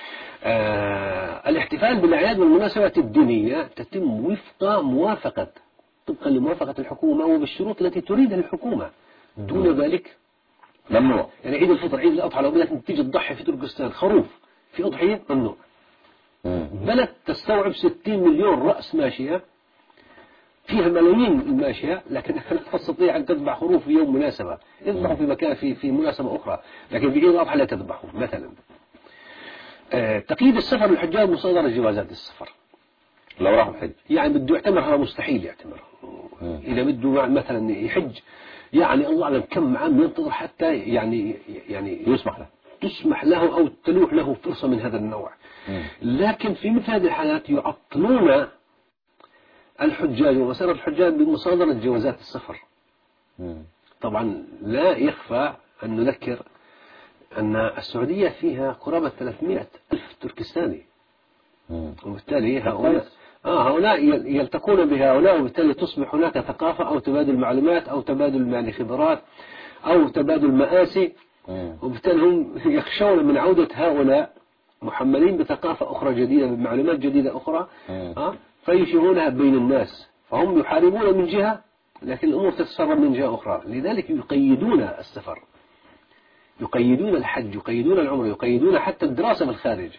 Speaker 2: الاحتفال بالأعياد والمناسبات الدينية تتم وفق طبقا لموافقة الحكومة وبالشروط التي تريدها الحكومة. دون ذلك
Speaker 1: ممنوع.
Speaker 2: يعني عيد الفطر، عيد الأضحى، لو بدك تيجي تضحي في تركستان خروف في أضحية ممنوع. بلد تستوعب 60 مليون رأس ماشية، فيها ملايين الماشية، لكن لا تستطيع أن تذبح خروف في يوم مناسبة. يذبحوا في مكان في مناسبة أخرى، لكن في عيد الأضحى لا تذبحوا مثلا. تقييد السفر للحجاج مصادرة جوازات السفر
Speaker 1: لو راحوا الحج،
Speaker 2: يعني بده يعتمرها مستحيل يعتمرها. إذا بده مثلا يحج يعني الله أعلم كم عام ينتظر حتى يعني تسمح له أو تلوح له فرصة من هذا النوع. لكن في مثل هذه الحالات يعطلون الحجاج ومسار الحجاج بمصادرة جوازات السفر. طبعا لا يخفى أن نذكر أن السعودية فيها قرابة 300,000 تركستاني، وبالتالي هؤلاء يلتقون بهؤلاء، وبالتالي تصبح هناك ثقافة أو تبادل معلومات أو تبادل يعني خبرات أو تبادل مآسي. وبالتالي هم يخشون من عودة هؤلاء محملين بثقافة أخرى جديدة بمعلومات جديدة أخرى فيشيعونها بين الناس، فهم يحاربون من جهة لكن الأمور تتسرب من جهة أخرى. لذلك يقيدون السفر، يقيدون الحج، يقيدون العمر، يقيدون حتى الدراسة في الخارج.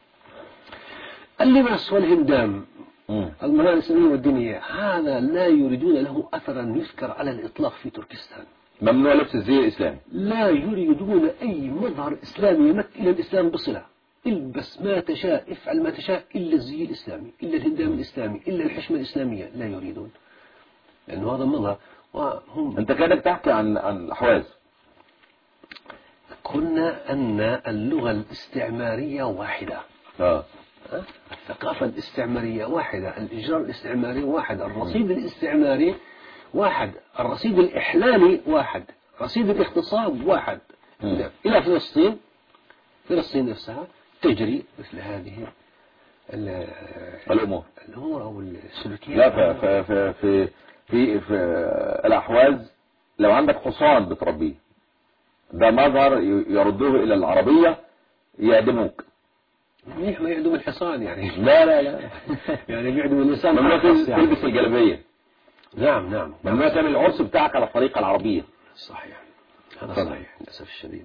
Speaker 2: اللباس والهندام، المهن الإسلامية والدينية، هذا لا يريدون له أثرا يذكر على الإطلاق في تركستان.
Speaker 1: ممنوع لبس الزي الإسلامي،
Speaker 2: لا يريدون أي مظهر إسلامي يمت إلى الإسلام بصلة. البس ما تشاء، افعل ما تشاء، إلا الزي الإسلامي، إلا الهندام الإسلامي، إلا الحشمة الإسلامية، لا يريدون، لأنه هذا مظهر. وهم
Speaker 1: أنت كانك تحكي عن الأحواز.
Speaker 2: قلنا أن اللغة الاستعمارية واحدة، الثقافة الاستعمارية واحدة، الإجراء الاستعماري واحد، الرصيد الاستعماري واحد، الرصيد الإحلالي واحد، رصيد الاغتصاب واحد. إلى فلسطين نفسها تجري مثل هذه
Speaker 1: الأمور
Speaker 2: أو السلوكيات.
Speaker 1: لا في الأحواز لو عندك حصان بتربيه ده مظهر يردوه إلى العربية يعدموك.
Speaker 2: منيح ما يعدم الحصان يعني.
Speaker 1: لا
Speaker 2: يعني بيعدم الإنسان.
Speaker 1: ممنوع تلبس الجلابية.
Speaker 2: نعم.
Speaker 1: ممنوع تعمل العرس بتاعك على الطريقة العربية.
Speaker 2: صحيح، هذا صحيح للأسف الشديد.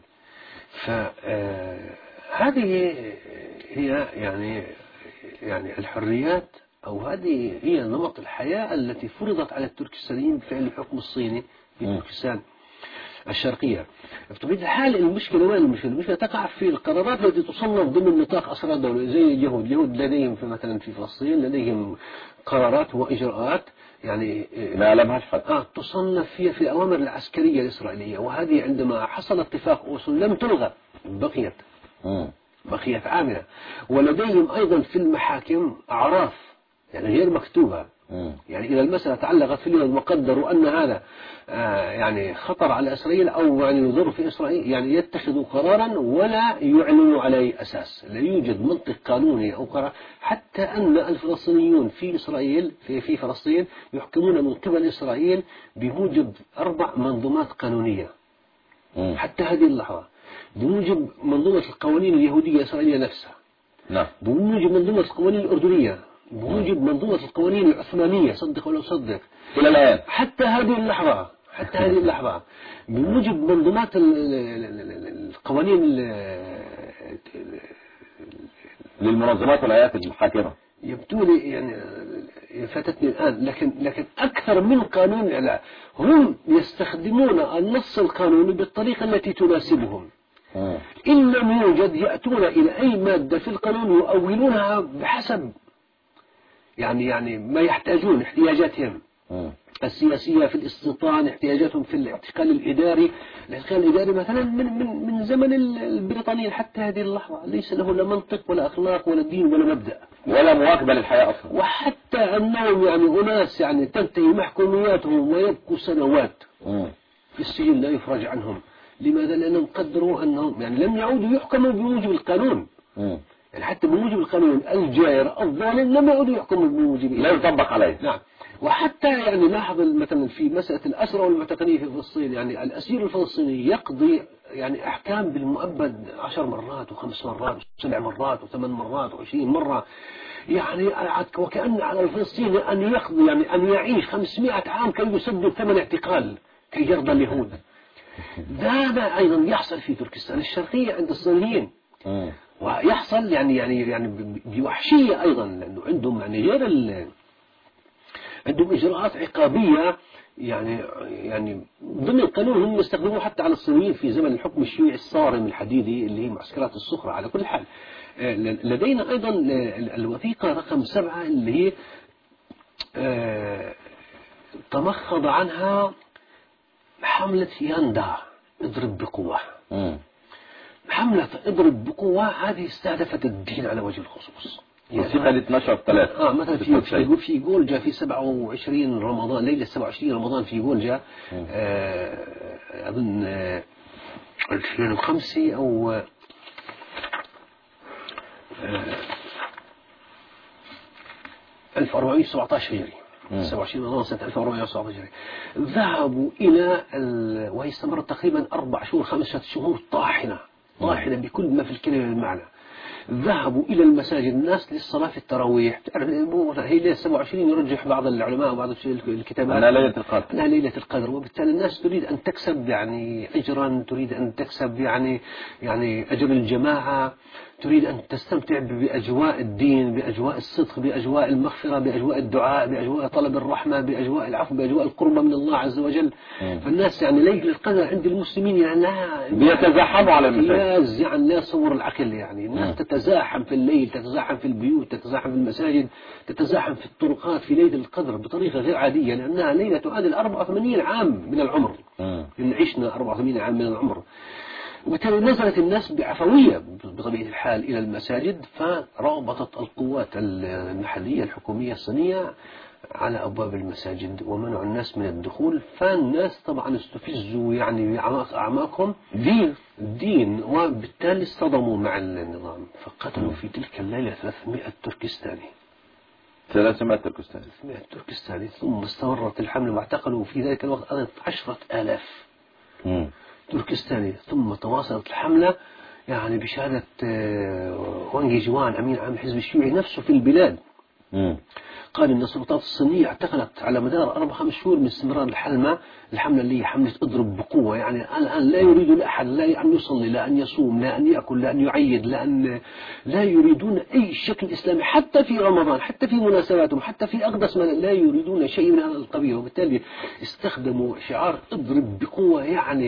Speaker 2: فهذه هي يعني الحريات، أو هذه هي نمط الحياة التي فرضت على التركستانيين بفعل الحكم الصيني في تركستان الشرقية. بطبيعة الحال المشكلة تقع في القرارات التي تصنف ضمن نطاق أسرار الدولة، زي اليهود لديهم مثلا في فلسطين لديهم قرارات وإجراءات يعني
Speaker 1: ما لمهاش فتح
Speaker 2: تصنف فيها في الأوامر العسكرية الإسرائيلية، وهذه عندما حصل اتفاق أوسلو لم تلغى، بقيت عاملة. ولديهم أيضا في المحاكم أعراف يعني غير مكتوبة يعني إذا المسألة تعلقت في اليوم وقدروا أن هذا يعني خطر على إسرائيل أو يعني يضر في إسرائيل، يعني يتخذوا قرارا ولا يعلنوا عليه أساس، لا يوجد منطق قانوني أو قرار. حتى أن الفلسطينيون في إسرائيل في فلسطين يحكمون من قبل إسرائيل بموجب 4 منظومات قانونية حتى هذه اللحظة، بموجب منظومة القوانين اليهودية الإسرائيلية نفسها،
Speaker 1: نعم،
Speaker 2: بموجب منظومة القوانين الأردنية، بموجب منظومة القوانين العثمانية، صدق ولا صدق،
Speaker 1: إلى الآن
Speaker 2: حتى هذه اللحظة بموجب منظومات القوانين
Speaker 1: للمنظمات والهيئات الحاكمة.
Speaker 2: يبدو لي يعني فاتتني الآن، لكن أكثر من قانون لا، هم يستخدمون النص القانوني بالطريقة التي تناسبهم. إن لم يوجد يأتون إلى أي مادة في القانون يؤولونها بحسب يعني ما يحتاجون، احتياجاتهم السياسية في الاستيطان، احتياجاتهم في الاعتقال الإداري. الاعتقال الإداري مثلا من زمن البريطانيين حتى هذه اللحظة ليس له لا منطق ولا أخلاق ولا دين ولا مبدأ
Speaker 1: ولا مواكبة للحياة أصلا.
Speaker 2: وحتى أنهم يعني أناس يعني تنتهي محكومياتهم ويبقوا سنوات في السجن لا يفرج عنهم. لماذا؟ لأنهم قدروا أنهم يعني لم يعودوا يحكموا بموجب القانون. يعني حتى بموجب القانون الجائر الظالم لم يعودوا يحكموا بموجب،
Speaker 1: لا يطبق عليه.
Speaker 2: نعم. وحتى يعني لاحظ مثلا في مسألة الأسرى والمعتقلين في فلسطين، يعني الأسير الفلسطيني يقضي يعني أحكام بالمؤبد 10 مرات و5 مرات و7 مرات و8 مرات و20 مرة، يعني وكأن على الفلسطيني أن يقضي يعني أن يعيش 500 عام كي يسدد ثمن اعتقال كي يرضى اليهود. هذا أيضا يحصل في تركستان الشرقية عند الصهيونيين، ويحصل يعني بوحشية أيضا، لأنه عندهم يعني غير عندهم إجراءات عقابية يعني ضمن القانون هم يستخدموه حتى على الصهيونيين في زمن الحكم الشيوعي الصارم الحديدي اللي هي معسكرات الصخرة. على كل حال لدينا أيضا الوثيقة رقم 7 اللي هي تمخض عنها حملة ياندا اضرب بقوة. حملة اضرب بقوة هذه استهدفت الدين على وجه الخصوص.
Speaker 1: وثيقة 12/3
Speaker 2: مثلا في جولجا في 27 رمضان، ليلة 27 رمضان في جولجا أظن 2005 أو 1417 هجري، 27 رمضان سنة 1417 هجري، ذهبوا إلى وهي استمرت تقريبا 4 شهور 5 شهور طاحنة بكل ما في الكلمة المعنى. ذهبوا إلى المساجد الناس للصلاة في التراويح. هي ليلة 27 يرجح بعض العلماء وبعض الكتابات أنها ليلة القدر، وبالتالي الناس تريد أن تكسب يعني أجرا، تريد أن تكسب يعني أجر الجماعة، تريد أن تستمتع بأجواء الدين، بأجواء الصدق، بأجواء المغفرة، بأجواء الدعاء، بأجواء طلب الرحمة، بأجواء العفو، بأجواء القربة من الله عز وجل. فالناس يعني ليلة القدر عند المسلمين يعني لا
Speaker 1: بيتزاحموا على المساجد،
Speaker 2: يعني لا يصور العقل. يعني الناس تتزاحم في الليل، تتزاحم في البيوت، تتزاحم في المساجد، تتزاحم في الطرقات في ليلة القدر بطريقة غير عادية، لأنها ليلة تعادل 84 عام من العمر. إن عشنا 84 عام من العمر. وبالتالي نزلت الناس بعفوية بطبيعة الحال إلى المساجد، فرابطت القوات المحلية الحكومية الصينية على أبواب المساجد ومنعوا الناس من الدخول. فالناس طبعا استفزوا يعني أعماقهم دين، وبالتالي اصطدموا مع النظام، فقتلوا في تلك الليلة 300 تركستاني.
Speaker 1: 300
Speaker 2: تركستاني. ثم استمرت الحملة واعتقلوا في ذلك الوقت 10,000 تركستاني. ثم تواصلت الحملة يعني بشهادة وانغ جوان أمين عام الحزب الشيوعي نفسه في البلاد، قال إن السلطات الصينية اعتقلت على مدار 4-5 شهور من استمرار الحملة اللي هي حملة اضرب بقوة. يعني الآن لا يريد لأحد لا أن يصلي، لا أن يصوم، لا أن يأكل، لا أن يعيد، لا يريدون أي شكل إسلامي حتى في رمضان، حتى في مناسباتهم، حتى في أقدس ما لا يريدون شيء من هذا القبيل. وبالتالي استخدموا شعار اضرب بقوة، يعني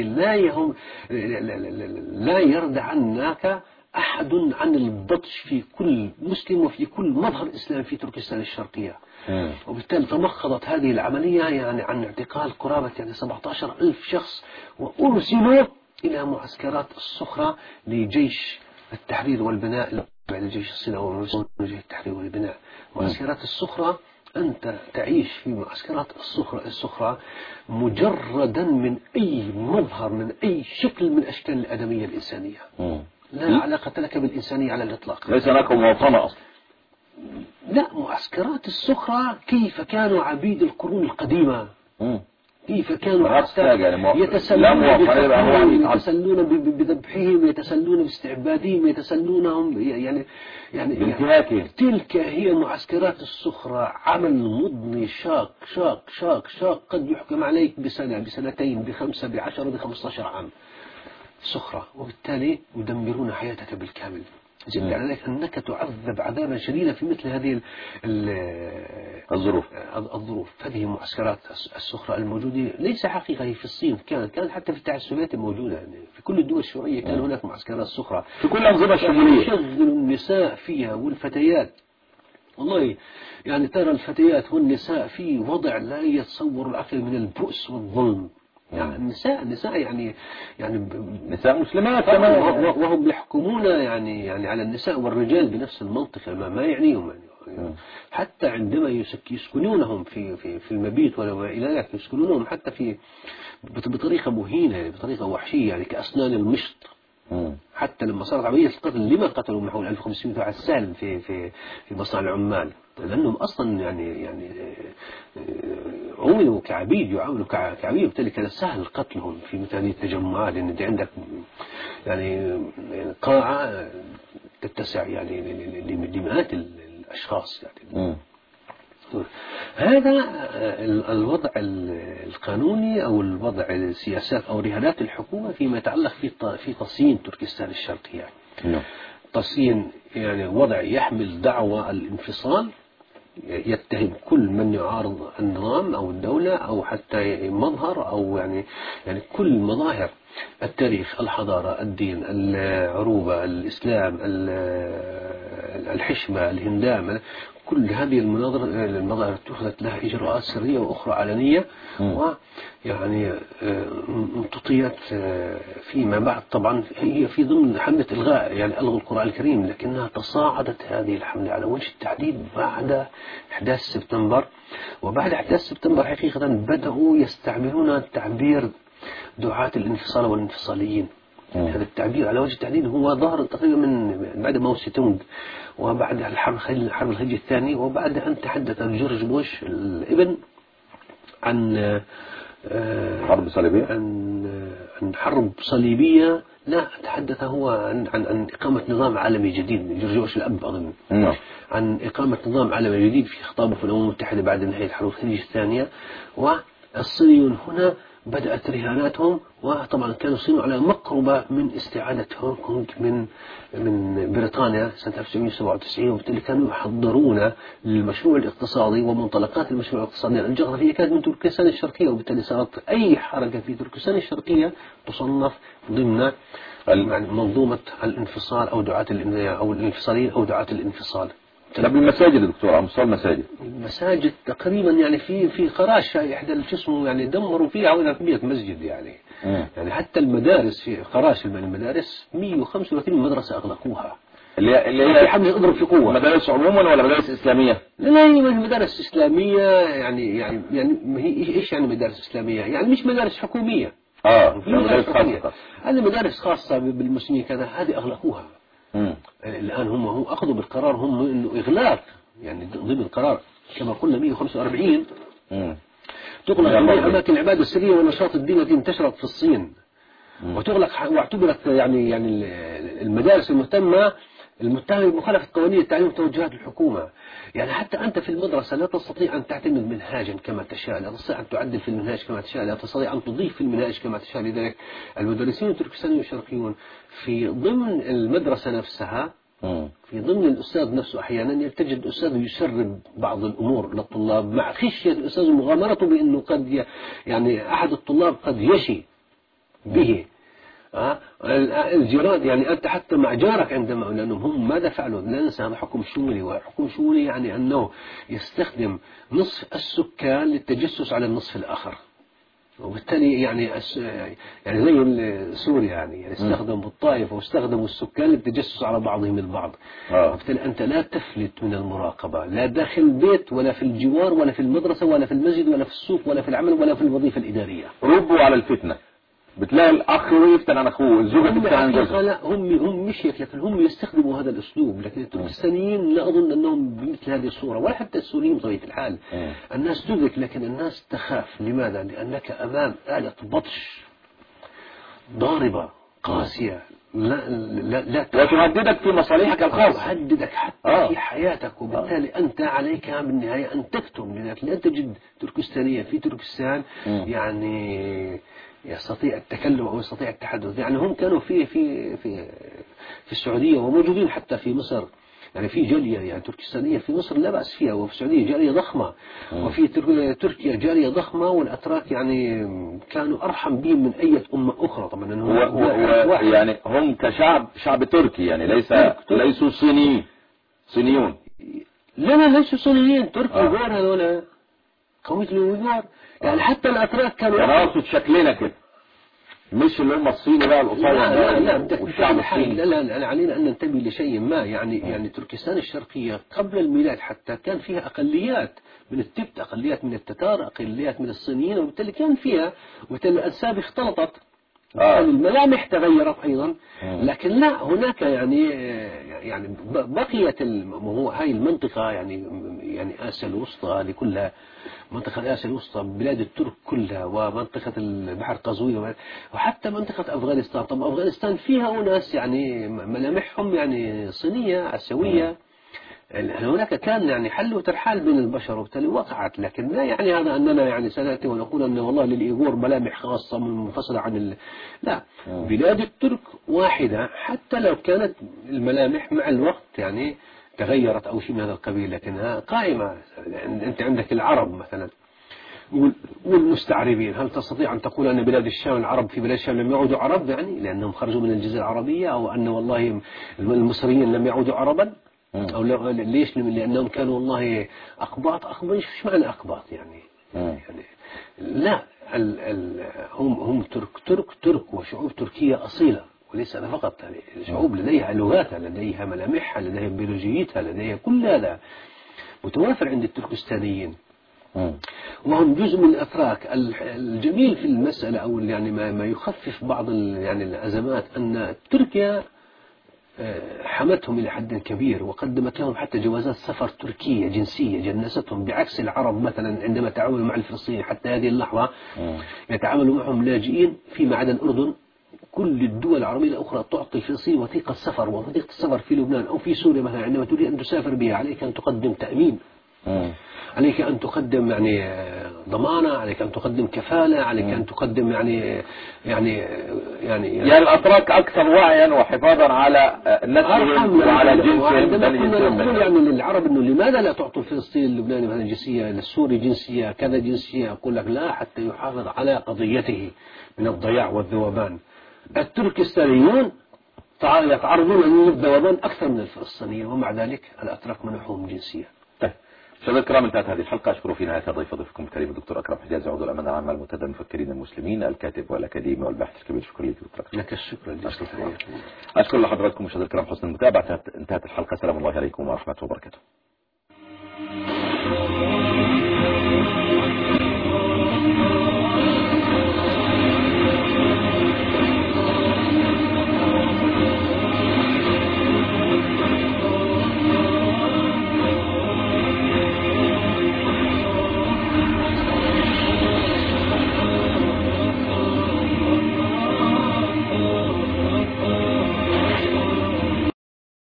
Speaker 2: لا يردعنك أحد عن البطش في كل مسلم وفي كل مظهر إسلامي في تركستان الشرقية. وبالتالي تمخضت هذه العملية يعني عن اعتقال قرابة يعني 17,000 شخص، وأرسلوا إلى معسكرات الصخرة لجيش التحرير والبناء، لجيش الصيني وجيش التحرير والبناء. معسكرات الصخرة أنت تعيش في معسكرات الصخرة مجردا من أي مظهر، من أي شكل من أشكال الآدمية الإنسانية. لا علاقة لك بالإنسانية على الإطلاق.
Speaker 1: ليس هناك مواطنة أصلا.
Speaker 2: لا، معسكرات الصخرة كيف كانوا عبيد القرون القديمة، كيف كانوا يتسلون بذبحهم، يتسلون باستعبادهم، يتسلونهم يعني تلك هي معسكرات الصخرة. عمل مضني شاق شاق شاق شاق، قد يحكم عليك بسنة، بسنتين، ب5، ب10، ب15 عام صخرة، وبالتالي يدمرون حياتك بالكامل. جد عليك أنك تعذب عذابا شديدا في مثل هذه الظروف. هذه معسكرات الصخرة الموجودة ليس حقيقة هي في الصين، كانت حتى في الاتحاد السوفيتي موجودة، يعني في كل الدول الشيوعية كان هناك معسكرات صخرة
Speaker 1: في كل الأنظمة الشمولية،
Speaker 2: يشغل النساء فيها والفتيات. والله يعني ترى الفتيات والنساء في وضع لا يتصور العقل من البؤس والظلم. يعني النساء يعني
Speaker 1: نساء مسلمات كمان،
Speaker 2: وهم يحكمون يعني على النساء والرجال بنفس المنطق، ما يعنيهم يعني. حتى عندما يسكنونهم في المبيت وما إلى ذلك، يسكنونهم حتى في بطريقة مهينة، يعني بطريقة وحشية، يعني كأسنان المشط. حتى لما صارت عملية القتل، لما قتلوا من حول 1500 واحد سالم في مصنع العمال؟ لأنهم أصلا يعني عملوا كعبيد، يعاملوا كعبيد، وبالتالي كان سهل قتلهم في مثل هذه التجمعات، لأن أنت عندك يعني قاعة تتسع يعني لمئات الأشخاص يعني. هذا الوضع القانوني أو الوضع السياسات أو رهانات الحكومة فيما يتعلق في تصين تركستان الشرقية. تصين يعني وضع يحمل دعوة الانفصال، يتهم كل من يعارض النظام أو الدولة أو حتى مظهر أو يعني كل مظاهر التاريخ، الحضارة، الدين، العروبة، الإسلام، الحشمة، الهندام. كل هذه المظاهر اتخذت لها إجراءات سرية وأخرى علنية، ويعني امتطيت فيما بعد. طبعا هي في ضمن حملة إلغاء، يعني ألغوا القرآن الكريم، لكنها تصاعدت هذه الحملة على وجه التحديد بعد أحداث سبتمبر. وبعد أحداث سبتمبر حقيقة بدأوا يستعملون تعبير دعاة الانفصال والانفصاليين. هذا التعبير على وجه التحديد هو ظهر تقريبا من بعد ماو سي تونغ، وبعد الحرب الخليجية الثانية، وبعد أن تحدث جورج بوش الابن عن
Speaker 1: حرب صليبية،
Speaker 2: عن حرب صليبية. لا، تحدث هو عن إقامة نظام عالمي جديد. جورج بوش الأب أظن عن إقامة نظام عالمي جديد في خطابه في الأمم المتحدة بعد نهاية الحرب الخليجية الثانية. والصينيون هنا بدأت رهاناتهم، وطبعا كانوا الصين على مقربة من استعادة هونغ كونغ من بريطانيا سنة 1997، وبالتالي كانوا يحضرون للمشروع الاقتصادي ومنطلقات المشروع الاقتصادي. الجغرافية كانت من تركستان الشرقية، وبالتالي صارت أي حركة في تركستان الشرقية تصنف ضمن منظومة الانفصال أو دعاة أو الانفصاليين أو دعاة الانفصال.
Speaker 1: طب المساجد يا دكتور، أمصار
Speaker 2: المساجد تقريبا يعني في قراش إحدى الجسم يعني دمروا فيها حوالي 100 مسجد يعني. يعني حتى المدارس في قراش، المدارس 135 مدرسة أغلقوها،
Speaker 1: اللي هي
Speaker 2: في حملة اضرب في قوة.
Speaker 1: مدارس عموما ولا مدارس إسلامية؟
Speaker 2: لا، هي مدارس إسلامية. يعني إيش يعني مدارس إسلامية؟ يعني مش مدارس حكومية.
Speaker 1: مدارس خاصة.
Speaker 2: هذه مدارس خاصة بالمسلمين كذا، هذه أغلقوها. الآن هم أخذوا بالقرار، هم إنه إغلاق يعني ضمن القرار كما قلنا 145 تغلق جميع أماكن العبادة السرية والنشاط الديني التي انتشرت في الصين، وتغلق واعتبرت يعني المدارس المتهمة بمخالفة قوانين التعليم وتوجهات الحكومة. يعني حتى أنت في المدرسة لا تستطيع أن تعتمد منهاجا كما تشاء، لا تستطيع أن تعدل في المنهاج كما تشاء، لا تستطيع أن تضيف في المنهاج كما تشاء. لذلك المدرسين التركستانيين والشرقيون في ضمن المدرسة نفسها، في ضمن الأستاذ نفسه أحيانا تجد أستاذ يسرب بعض الأمور للطلاب مع خشية الأستاذ مغامرته بأنه قد يعني أحد الطلاب قد يشي به. الجيران يعني أنت حتى مع جارك عندما، لأنهم هم ماذا فعلوا؟ لا ننسى هذا حكم شمولي، وحكم شمولي يعني أنه يستخدم نصف السكان للتجسس على النصف الآخر. وبالتالي يعني يعني زي سوريا يعني استخدموا الطائفة واستخدموا السكان للتجسس على بعضهم البعض. وبالتالي أنت لا تفلت من المراقبة، لا داخل البيت ولا في الجوار ولا في المدرسة ولا في المسجد ولا في السوق ولا في العمل ولا في الوظيفة الإدارية.
Speaker 1: ربوا على الفتنة، بتلاقي الأخ يفتن عن أخوه، الزوجة تفتن عن زوجها.
Speaker 2: لا هم مش هيك، لكن هم يستخدموا هذا الأسلوب. لكن التركستانيين لا أظن أنهم بمثل هذه الصورة، ولا حتى السوريين بطبيعة الحال. الناس تدرك، لكن الناس تخاف. لماذا؟ لأنك أمام آلة بطش ضاربة قاسية لا
Speaker 1: وتهددك في مصالحك الخاصة،
Speaker 2: تهددك حتى في حياتك. وبالتالي أنت عليك بالنهاية أن تكتم. لذلك لا تجد تركستانية في تركستان يعني يستطيع التكلم أو يستطيع التحدث. يعني هم كانوا في السعودية وموجودين حتى في مصر. يعني في جالية يعني تركستانية في مصر لا بأس فيها، وفي السعودية جالية ضخمة، وفي تركيا جالية ضخمة. والأتراك يعني كانوا أرحم بهم من أي أمة أخرى طبعا.
Speaker 1: يعني هم كشعب، شعب تركي يعني ليسوا صينيون.
Speaker 2: لا ليسوا صينيين، تركي غير هذول قومية الويغور. يعني حتى الأتراك كانوا
Speaker 1: يعني أقصد شكلنا كده، مش اللي هم الصيني بقى القصير.
Speaker 2: لا والشعب الصيني. لا علينا أن ننتبه لشيء ما. يعني تركستان الشرقية قبل الميلاد حتى كان فيها أقليات من التبت، أقليات من التتار، أقليات من الصينيين، وبالتالي كان فيها، وبالتالي الأنساب اختلطت. الملامح تغيرت أيضا. لكن لا هناك يعني بقيت هاي المنطقة يعني آسيا الوسطى هذه كلها، منطقة آسيا الوسطى، بلاد الترك كلها، ومنطقة البحر قزوين، وحتى منطقة أفغانستان. طب أفغانستان فيها أناس يعني ملامحهم يعني صينية آسيوية. هناك كان يعني حل وترحال بين البشر، وبالتالي وقعت. لكن لا يعني هذا أننا يعني سنأتي ونقول أن والله للإيغور ملامح خاصة منفصلة عن لا. بلاد الترك واحدة، حتى لو كانت الملامح مع الوقت يعني تغيرت أو شيء من هذا القبيل، لكنها قائمة. أنت عندك العرب مثلا والمستعربين. هل تستطيع أن تقول أن بلاد الشام، العرب في بلاد الشام لم يعودوا عرب يعني لأنهم خرجوا من الجزيرة العربية، أو أن والله المصريين لم يعودوا عربا؟ أو ليش؟ لأنهم كانوا والله أقباط. إيش معنى أقباط يعني لا هم ترك وشعوب تركية أصيلة، وليس أنا فقط. يعني شعوب لديها لغاتها، لديها ملامحها، لديها بيولوجيتها، لديها كل هذا متوافر عند التركستانيين، وهم جزء من الأتراك. الجميل في المسألة أو يعني ما يخفف بعض يعني الأزمات أن تركيا حمتهم إلى حد كبير، وقدمت لهم حتى جوازات سفر تركية جنسية جنستهم، بعكس العرب مثلا عندما تعاملوا مع الفلسطينيين حتى هذه اللحظة يتعاملوا معهم لاجئين فيما عدا الأردن. كل الدول العربية الأخرى تعطي الفلسطيني وثيقة سفر، وثيقة السفر في لبنان أو في سوريا مثلا عندما تريد أن تسافر بها عليك أن تقدم تأمين، عليك أن تقدم يعني ضمانة، عليك أن تقدم كفالة، عليك أن تقدم يعني
Speaker 1: الأتراك أكثر وعيا وحفاظا على نسلهم وعلى جنسهم.
Speaker 2: نقول يعني للعرب إنه لماذا لا تعطوا الفلسطيني اللبناني مثلا جنسية، للسوري جنسية، كذا جنسية؟ أقول لك لا، حتى يحافظ على قضيته من الضياع والذوبان. التركستانيون يتعرضون للذوبان أكثر من الفلسطينيين، ومع ذلك الأتراك منحهم جنسية.
Speaker 1: مشاهدينا الكرام، انتهت هذه الحلقة. أشكر في نهاية ضيفكم الكريم الدكتور أكرم حجازي، عضو الأمانة العامة المنتدى المفكرين المسلمين، الكاتب والأكاديمي والباحث الكبير. شكرا لك دكتور أكرم.
Speaker 2: لك الشكر.
Speaker 1: أشكر لحضراتكم مشاهدينا الكرام حسن المتابعة. انتهت الحلقة. سلام الله عليكم ورحمة الله وبركاته.